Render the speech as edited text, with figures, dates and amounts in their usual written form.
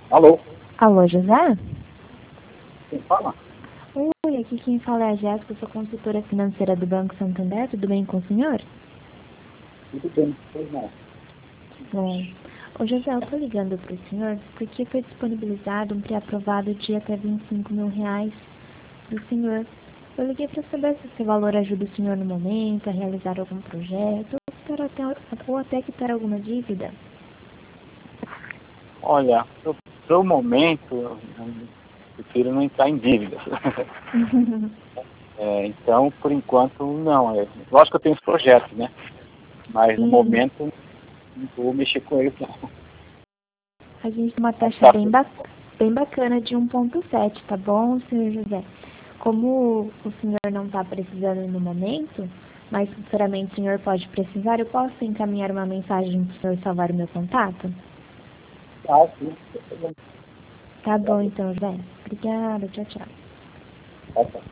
Alô? Alô, José? Quem fala? Oi, aqui quem fala é a Jéssica, sou consultora financeira do Banco Santander. Tudo bem com o senhor? Tudo bem, pois não. Bom, ô José, eu tô ligando pro senhor porque foi disponibilizado um pré-aprovado de até R$ 25.000 do senhor. Eu liguei para saber se esse valor ajuda o senhor no momento a realizar algum projeto ou até quitar alguma dívida. Olha, pro momento, eu prefiro não entrar em dívidas. Então, por enquanto, não. Lógico que eu tenho os projetos, né? Mas no momento, não vou mexer com eles, não. A gente tem uma taxa Tá. bem bacana de 1,7, tá bom, senhor José? Como o senhor não está precisando no momento, mas futuramente o senhor pode precisar, eu posso encaminhar uma mensagem para o senhor salvar o meu contato? Ah, sim. Tá bom. Tá bom, então, José. Obrigada, tchau, tchau. Tá, tá.